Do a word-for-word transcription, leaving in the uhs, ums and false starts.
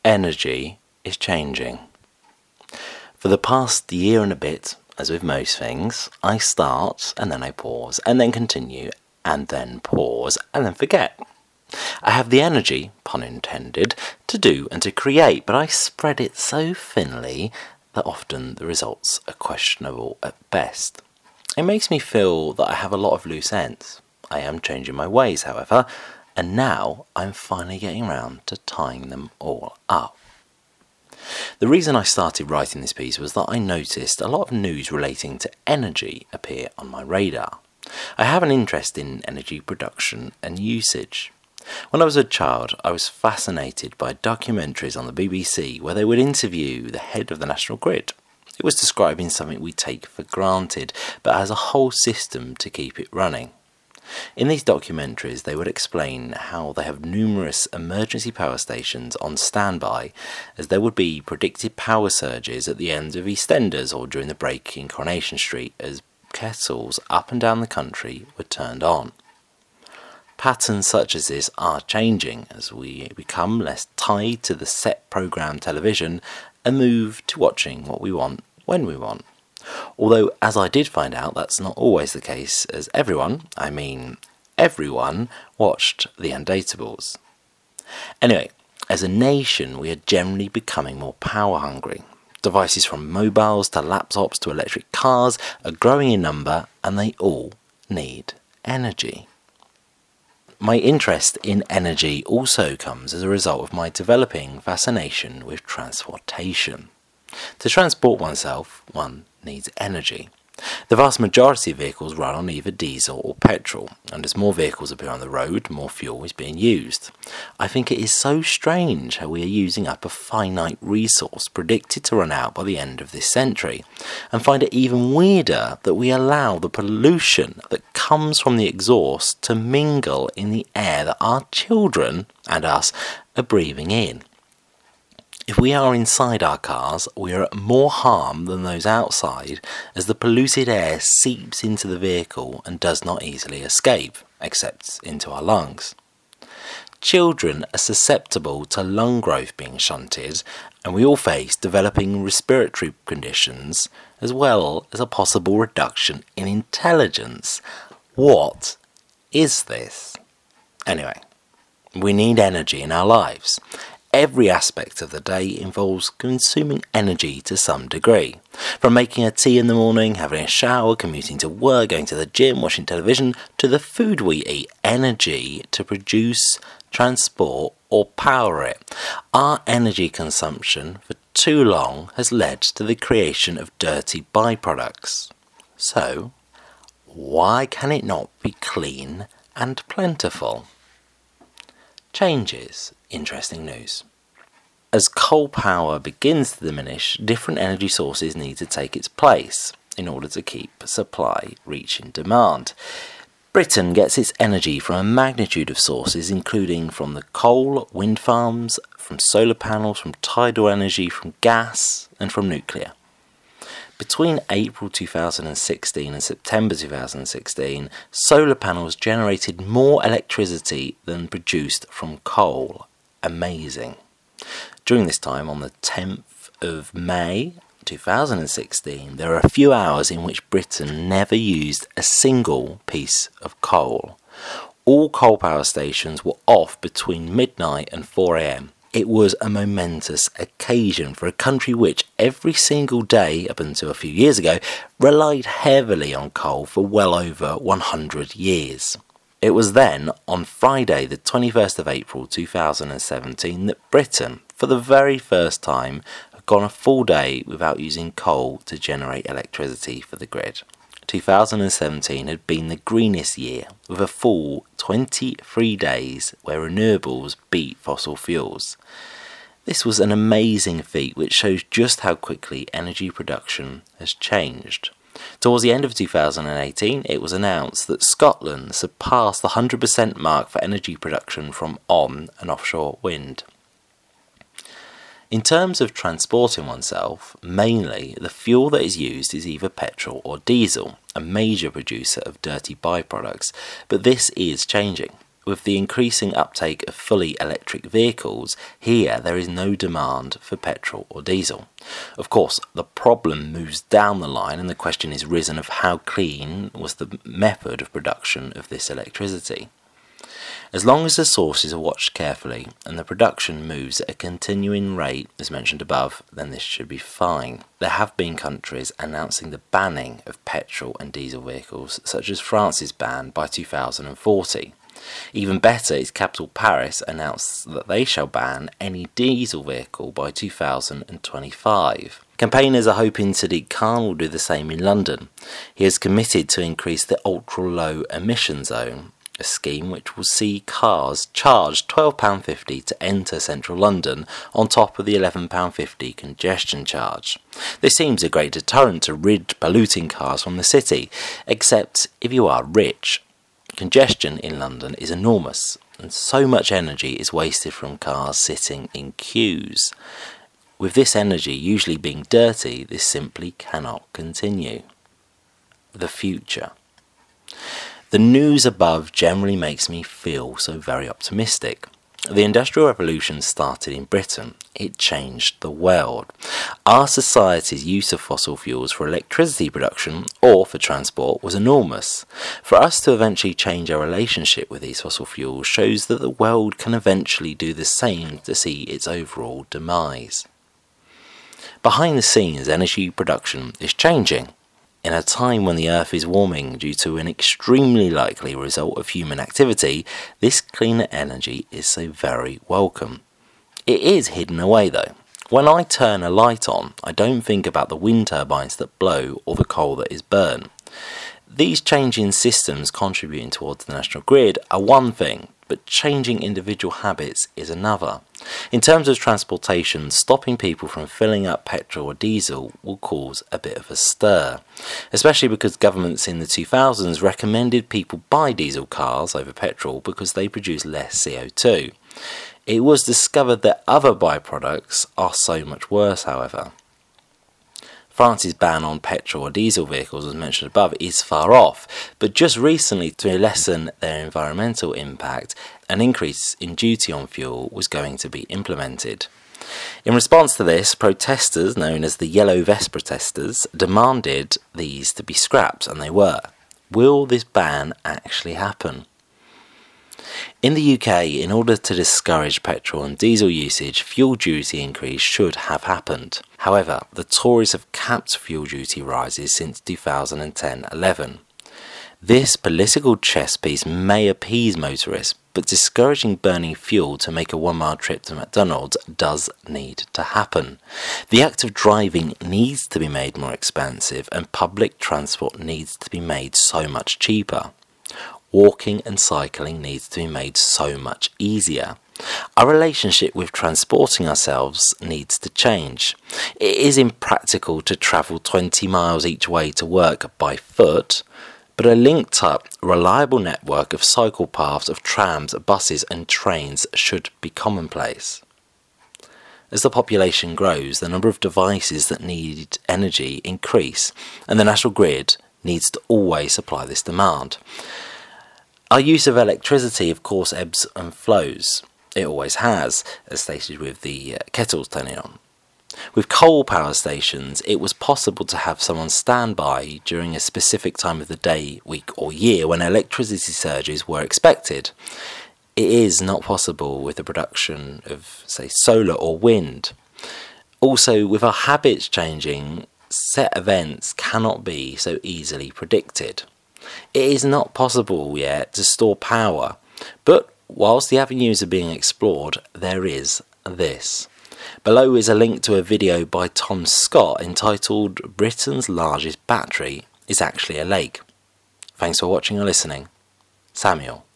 Energy is changing. For the past year and a bit, as with most things, I start and then I pause and then continue and then pause and then forget. I have the energy, pun intended, to do and to create, but I spread it so thinly that often the results are questionable at best. It makes me feel that I have a lot of loose ends. I am changing my ways, however, and now I'm finally getting around to tying them all up. The reason I started writing this piece was that I noticed a lot of news relating to energy appear on my radar. I have an interest in energy production and usage. When I was a child, I was fascinated by documentaries on the B B C where they would interview the head of the National Grid. It was describing something we take for granted, but has a whole system to keep it running. In these documentaries, they would explain how they have numerous emergency power stations on standby, as there would be predicted power surges at the end of EastEnders or during the break in Coronation Street as kettles up and down the country were turned on. Patterns such as this are changing as we become less tied to the set programme television and move to watching what we want when we want. Although, as I did find out, that's not always the case, as everyone, I mean everyone, watched The Undateables. Anyway, as a nation, we are generally becoming more power hungry. Devices from mobiles to laptops to electric cars are growing in number, and they all need energy. My interest in energy also comes as a result of my developing fascination with transportation. To transport oneself, one needs energy. The vast majority of vehicles run on either diesel or petrol, and as more vehicles appear on the road, more fuel is being used. I think it is so strange how we are using up a finite resource predicted to run out by the end of this century, and find it even weirder that we allow the pollution that comes from the exhaust to mingle in the air that our children and us are breathing in. If we are inside our cars, we are at more harm than those outside, as the polluted air seeps into the vehicle and does not easily escape, except into our lungs. Children are susceptible to lung growth being shunted, and we all face developing respiratory conditions, as well as a possible reduction in intelligence. What is this? Anyway, we need energy in our lives. Every aspect of the day involves consuming energy to some degree. From making a tea in the morning, having a shower, commuting to work, going to the gym, watching television, to the food we eat, energy to produce, transport or power it. Our energy consumption for too long has led to the creation of dirty byproducts. So, why can it not be clean and plentiful? Changes. Interesting news. As coal power begins to diminish, different energy sources need to take its place in order to keep supply reaching demand. Britain gets its energy from a magnitude of sources including from the coal, wind farms, from solar panels, from tidal energy, from gas and from nuclear. Between April two thousand sixteen and September two thousand sixteen, solar panels generated more electricity than produced from coal. Amazing. During this time, on the tenth of May two thousand sixteen, there are a few hours in which Britain never used a single piece of coal. All coal power stations were off between midnight and four a.m. It was a momentous occasion for a country which every single day, up until a few years ago, relied heavily on coal for well over one hundred years. It was then, on Friday the twenty-first of April two thousand seventeen, that Britain, for the very first time, had gone a full day without using coal to generate electricity for the grid. two thousand seventeen had been the greenest year, with a full twenty-three days where renewables beat fossil fuels. This was an amazing feat which shows just how quickly energy production has changed. Towards the end of two thousand eighteen, it was announced that Scotland surpassed the one hundred percent mark for energy production from on and offshore wind. In terms of transporting oneself, mainly the fuel that is used is either petrol or diesel, a major producer of dirty byproducts, but this is changing. With the increasing uptake of fully electric vehicles, here there is no demand for petrol or diesel. Of course, the problem moves down the line and the question is risen of how clean was the method of production of this electricity. As long as the sources are watched carefully and the production moves at a continuing rate as mentioned above, then this should be fine. There have been countries announcing the banning of petrol and diesel vehicles, such as France's ban by two thousand forty. Even better, its capital Paris announced that they shall ban any diesel vehicle by two thousand twenty-five. Campaigners are hoping Sadiq Khan will do the same in London. He has committed to increase the ultra-low emission zone, a scheme which will see cars charge twelve pounds fifty to enter central London on top of the eleven pounds fifty congestion charge. This seems a great deterrent to rid polluting cars from the city, except if you are rich. Congestion in London is enormous, and so much energy is wasted from cars sitting in queues. With this energy usually being dirty, this simply cannot continue. The future. The news above generally makes me feel so very optimistic. The Industrial Revolution started in Britain. It changed the world. Our society's use of fossil fuels for electricity production or for transport was enormous. For us to eventually change our relationship with these fossil fuels shows that the world can eventually do the same to see its overall demise. Behind the scenes, energy production is changing. In a time when the Earth is warming due to an extremely likely result of human activity, this cleaner energy is so very welcome. It is hidden away though. When I turn a light on, I don't think about the wind turbines that blow or the coal that is burned. These changing systems contributing towards the national grid are one thing, but changing individual habits is another. In terms of transportation, stopping people from filling up petrol or diesel will cause a bit of a stir, especially because governments in the two thousands recommended people buy diesel cars over petrol because they produce less C O two. It was discovered that other byproducts are so much worse, however. France's ban on petrol or diesel vehicles, as mentioned above, is far off, but just recently, to lessen their environmental impact, an increase in duty on fuel was going to be implemented. In response to this, protesters, known as the Yellow Vest protesters, demanded these to be scrapped, and they were. Will this ban actually happen? In the U K, in order to discourage petrol and diesel usage, fuel duty increase should have happened. However, the Tories have capped fuel duty rises since two thousand ten eleven. This political chess piece may appease motorists, but discouraging burning fuel to make a one-mile trip to McDonald's does need to happen. The act of driving needs to be made more expensive, and public transport needs to be made so much cheaper. Walking and cycling needs to be made so much easier. Our relationship with transporting ourselves needs to change. It is impractical to travel twenty miles each way to work by foot, but a linked up, reliable network of cycle paths, of trams, buses and trains should be commonplace. As the population grows, the number of devices that need energy increase, and the national grid needs to always supply this demand. Our use of electricity, of course, ebbs and flows. It always has, as stated with the uh, kettles turning on. With coal power stations, it was possible to have someone stand by during a specific time of the day, week or year when electricity surges were expected. It is not possible with the production of, say, solar or wind. Also, with our habits changing, set events cannot be so easily predicted. It is not possible yet to store power, but whilst the avenues are being explored, there is this. Below is a link to a video by Tom Scott entitled "Britain's Largest Battery is Actually a Lake." Thanks for watching or listening. Samuel.